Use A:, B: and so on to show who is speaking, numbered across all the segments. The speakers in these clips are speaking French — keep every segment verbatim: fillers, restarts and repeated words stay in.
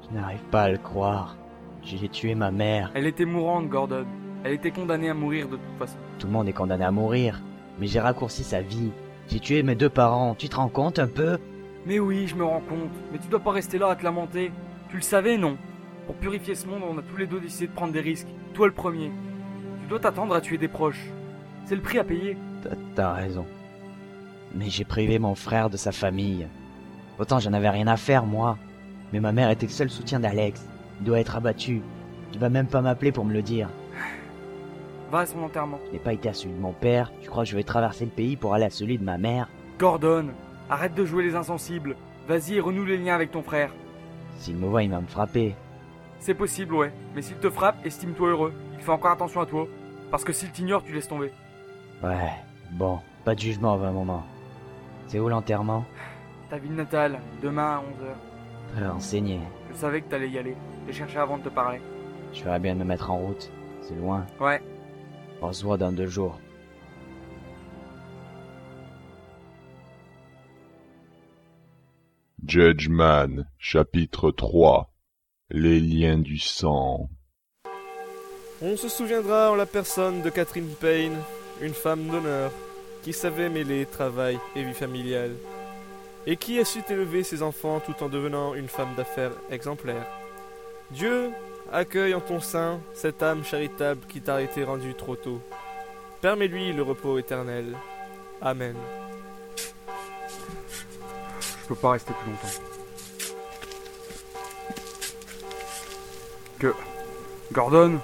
A: Je n'arrive pas à le croire. J'ai tué ma mère.
B: Elle était mourante, Gordon. Elle était condamnée à mourir de toute façon.
A: Tout le monde est condamné à mourir. Mais j'ai raccourci sa vie. J'ai tué mes deux parents. Tu te rends compte un peu?
B: Mais oui, je me rends compte. Mais tu dois pas rester là à te lamenter. Tu le savais, non? Pour purifier ce monde, on a tous les deux décidé de prendre des risques. Toi le premier. Tu dois t'attendre à tuer des proches. C'est le prix à payer.
A: T'as, t'as raison. Mais j'ai privé mon frère de sa famille. Autant j'en avais rien à faire, moi. Mais ma mère était le seul soutien d'Alex. Il doit être abattu. Il va même pas m'appeler pour me le dire.
B: Va à son enterrement.
A: Je n'ai pas été à celui de mon père. Tu crois que je vais traverser le pays pour aller à celui de ma mère?
B: Gordon, arrête de jouer les insensibles. Vas-y et renoue les liens avec ton frère.
A: S'il me voit, il va me frapper.
B: C'est possible, ouais. Mais s'il te frappe, estime-toi heureux. Il fait encore attention à toi. Parce que s'il t'ignore, tu laisses tomber.
A: Ouais, bon, pas de jugement avant un moment. C'est où l'enterrement?
B: Ta ville natale, demain à onze heures.
A: Très renseigné.
B: Je savais que t'allais y aller. J'ai cherché avant de te parler.
A: Je ferais bien de me mettre en route. C'est loin.
B: Ouais.
A: On se voit dans deux jours.
C: Judgman, chapitre trois. Les liens du sang.
D: On se souviendra en la personne de Catherine Payne, une femme d'honneur, qui savait mêler travail et vie familiale, et qui a su élever ses enfants tout en devenant une femme d'affaires exemplaire. Dieu accueille en ton sein cette âme charitable qui t'a été rendue trop tôt. Permets-lui le repos éternel. Amen.
B: Je peux pas rester plus longtemps. Que... Gordon?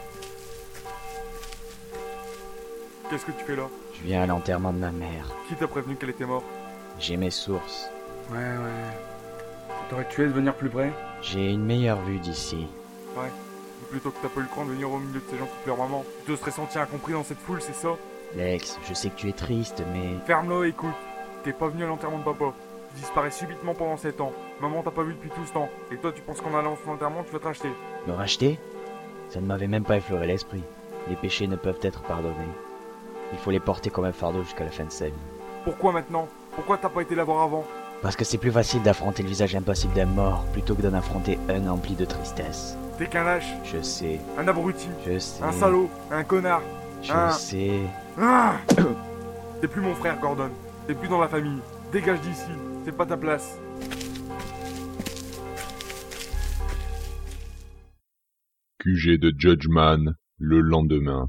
B: Qu'est-ce que tu fais là?
A: Je viens à l'enterrement de ma mère.
B: Qui t'a prévenu qu'elle était morte?
A: J'ai mes sources.
B: Ouais, ouais... T'aurais tué de venir plus près?
A: J'ai une meilleure vue d'ici.
B: Ouais. Mais plutôt que t'as pas eu le cran de venir au milieu de ces gens qui pleurent maman. Tu te serais senti incompris dans cette foule, c'est ça?
A: Lex, je sais que tu es triste, mais...
B: Ferme-le, écoute. T'es pas venu à l'enterrement de papa. Tu disparais subitement pendant sept ans. Maman t'a pas vu depuis tout ce temps. Et toi, tu penses qu'en allant à son enterrement, tu vas te racheter.
A: Me racheter? Ça ne m'avait même pas effleuré l'esprit. Les péchés ne peuvent être pardonnés. Il faut les porter comme un fardeau jusqu'à la fin de sa vie.
B: Pourquoi maintenant? Pourquoi t'as pas été la voir avant?
A: Parce que c'est plus facile d'affronter le visage impossible d'un mort plutôt que d'en affronter un empli de tristesse.
B: T'es qu'un lâche,
A: Je sais,
B: un abruti,
A: je sais,
B: un salaud, un connard.
A: je
B: un-
A: sais...
B: Ah T'es plus mon frère, Gordon. T'es plus dans la famille. Dégage d'ici. C'est pas ta place.
C: Q G de Judgman, le lendemain.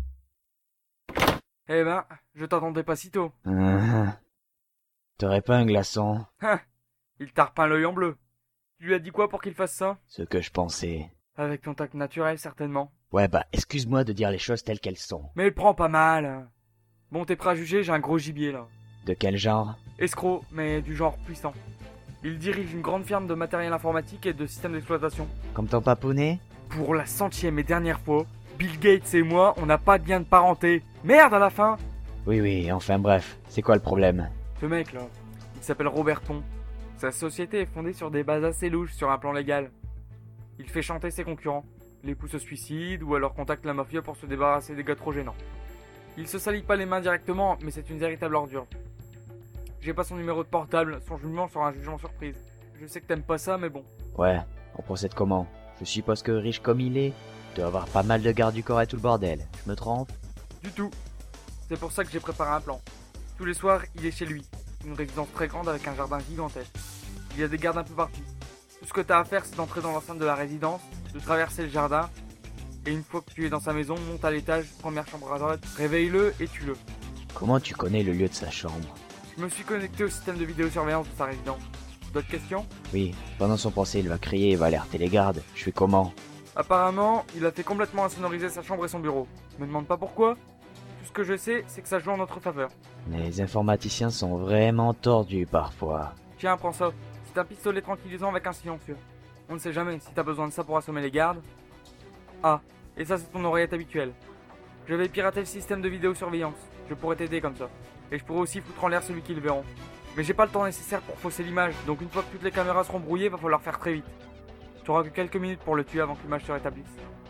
B: Eh ben, je t'attendais pas si tôt.
A: Ah, t'aurais pas un glaçon?
B: Hein, il t'a repeint l'œil en bleu. Tu lui as dit quoi pour qu'il fasse ça?
A: Ce que je pensais.
B: Avec ton tact naturel, certainement.
A: Ouais bah, excuse-moi de dire les choses telles qu'elles sont.
B: Mais il prend pas mal. Bon, t'es prêt à juger, j'ai un gros gibier, là.
A: De quel genre?
B: Escroc, mais du genre puissant. Il dirige une grande firme de matériel informatique et de systèmes d'exploitation.
A: Comme ton papounet?
B: Pour la centième et dernière fois, Bill Gates et moi, on n'a pas de lien de parenté. Merde à la fin!
A: Oui oui, enfin bref, c'est quoi le problème?
B: Ce mec là, il s'appelle Roberton. Sa société est fondée sur des bases assez louches sur un plan légal. Il fait chanter ses concurrents, les pousse au suicide ou alors contacte la mafia pour se débarrasser des gars trop gênants. Il se salit pas les mains directement, mais c'est une véritable ordure. J'ai pas son numéro de portable, son jugement sera un jugement surprise. Je sais que t'aimes pas ça, mais bon.
A: Ouais, on procède comment? Je suppose que riche comme il est, il doit avoir pas mal de gardes du corps et tout le bordel. Je me trompe?
B: Du tout. C'est pour ça que j'ai préparé un plan. Tous les soirs, il est chez lui. Une résidence très grande avec un jardin gigantesque. Il y a des gardes un peu partout. Tout ce que t'as à faire, c'est d'entrer dans l'enceinte de la résidence, de traverser le jardin, et une fois que tu es dans sa maison, monte à l'étage, première chambre à droite, réveille-le et tue-le.
A: Comment tu connais le lieu de sa chambre?
B: Je me suis connecté au système de vidéosurveillance de sa résidence. D'autres questions?
A: Oui, pendant son procès, il va crier et va alerter les gardes. Je fais comment?
B: Apparemment, il a fait complètement insonoriser sa chambre et son bureau. Me demande pas pourquoi. Tout ce que je sais, c'est que ça joue en notre faveur.
A: Les informaticiens sont vraiment tordus parfois.
B: Tiens, prends ça. C'est un pistolet tranquillisant avec un silencieux. On ne sait jamais si t'as besoin de ça pour assommer les gardes. Ah, et ça c'est ton oreillette habituelle. Je vais pirater le système de vidéosurveillance. Je pourrais t'aider comme ça. Et je pourrais aussi foutre en l'air celui qui le verront. Mais j'ai pas le temps nécessaire pour fausser l'image, donc une fois que toutes les caméras seront brouillées, va falloir faire très vite. Tu auras que quelques minutes pour le tuer avant que l'image se rétablisse.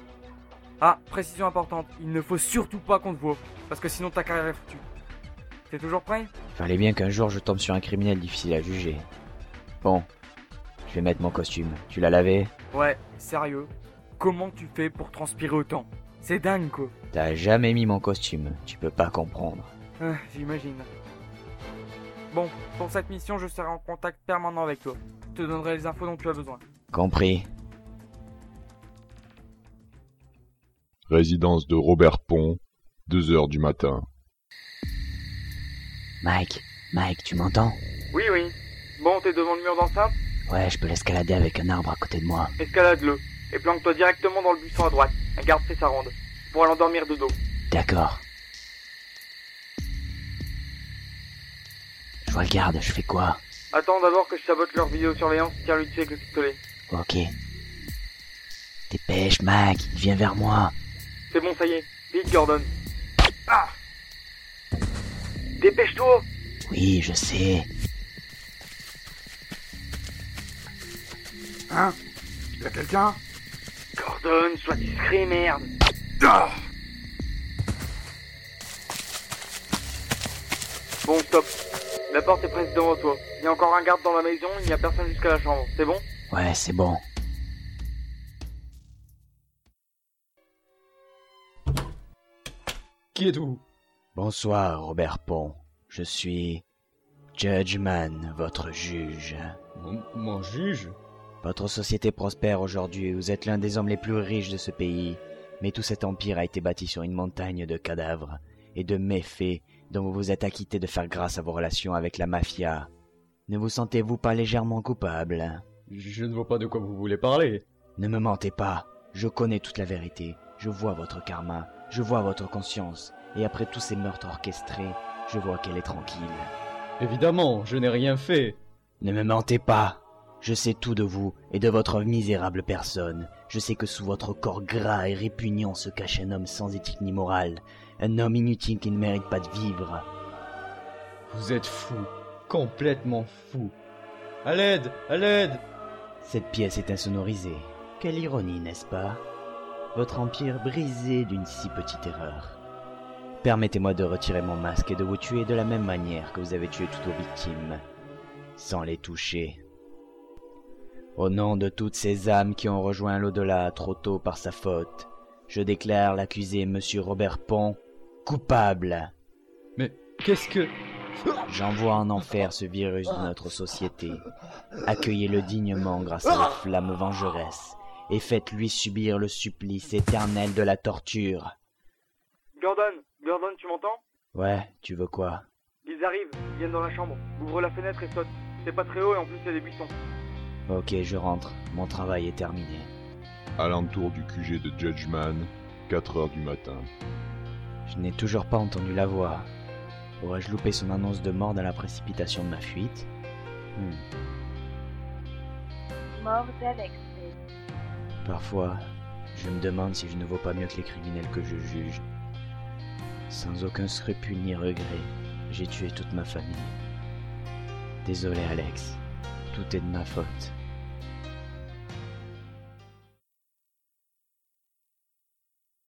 B: Ah, précision importante, il ne faut surtout pas qu'on te voie, parce que sinon ta carrière est foutue. T'es toujours prêt?
A: Fallait bien qu'un jour je tombe sur un criminel difficile à juger. Bon, je vais mettre mon costume. Tu l'as lavé?
B: Ouais, sérieux. Comment tu fais pour transpirer autant? C'est dingue, quoi.
A: T'as jamais mis mon costume, tu peux pas comprendre.
B: Ah, j'imagine. Bon, pour cette mission, je serai en contact permanent avec toi. Je te donnerai les infos dont tu as besoin.
A: Compris.
C: Résidence de Robert Pont, deux heures du matin.
A: Mike, Mike, tu m'entends?
B: Oui, oui. Bon, t'es devant le mur d'enceinte?
A: Ouais, je peux l'escalader avec un arbre à côté de moi.
B: Escalade-le. Et planque-toi directement dans le buisson à droite. Un garde fait sa ronde. Tu pourras l'endormir de dos.
A: D'accord. Je vois le garde, je fais quoi?
B: Attends d'abord que je sabote leur vidéosurveillance. Tiens, lui dessus avec le pistolet.
A: Ok. Dépêche, Mike, il vient vers moi.
B: C'est bon, ça y est. Vite, Gordon. Ah! Dépêche-toi!
A: Oui, je sais.
B: Hein? Y'a quelqu'un? Gordon, sois discret, merde! Ah! Bon, stop. La porte est presque devant toi. Il y a encore un garde dans la maison, il n'y a personne jusqu'à la chambre. C'est bon?
A: Ouais, c'est bon.
E: Qui êtes-vous?
A: Bonsoir, Robert Pont. Je suis Judge Man, votre juge.
E: Mon, mon juge?
A: Votre société prospère aujourd'hui, vous êtes l'un des hommes les plus riches de ce pays, mais tout cet empire a été bâti sur une montagne de cadavres et de méfaits dont vous vous êtes acquitté de faire grâce à vos relations avec la mafia. Ne vous sentez-vous pas légèrement coupable?
E: Je ne vois pas de quoi vous voulez parler.
A: Ne me mentez pas, je connais toute la vérité, je vois votre karma, je vois votre conscience, et après tous ces meurtres orchestrés, je vois qu'elle est tranquille.
E: Évidemment, je n'ai rien fait.
A: Ne me mentez pas. Je sais tout de vous et de votre misérable personne. Je sais que sous votre corps gras et répugnant se cache un homme sans éthique ni morale. Un homme inutile qui ne mérite pas de vivre.
E: Vous êtes fou. Complètement fou. À l'aide! À l'aide!
A: Cette pièce est insonorisée. Quelle ironie, n'est-ce pas? Votre empire brisé d'une si petite erreur. Permettez-moi de retirer mon masque et de vous tuer de la même manière que vous avez tué toutes vos victimes. Sans les toucher. Au nom de toutes ces âmes qui ont rejoint l'au-delà trop tôt par sa faute, je déclare l'accusé Monsieur Robert Pont coupable.
E: Mais qu'est-ce que...
A: J'envoie en enfer ce virus de notre société. Accueillez-le dignement grâce à la flamme vengeresse et faites-lui subir le supplice éternel de la torture.
B: Gordon, Gordon, tu m'entends?
A: Ouais, tu veux quoi?
B: Ils arrivent, ils viennent dans la chambre. Ouvre la fenêtre et saute. C'est pas très haut et en plus il y a des buissons.
A: Ok, je rentre. Mon travail est terminé.
C: Alentour du Q G de Judge Man, quatre heures du matin.
A: Je n'ai toujours pas entendu la voix. Aurais-je loupé son annonce de mort dans la précipitation de ma fuite? hmm.
F: Mortel extrait.
A: Parfois, je me demande si je ne vaux pas mieux que les criminels que je juge. Sans aucun scrupule ni regret, j'ai tué toute ma famille. Désolé Alex, tout est de ma faute.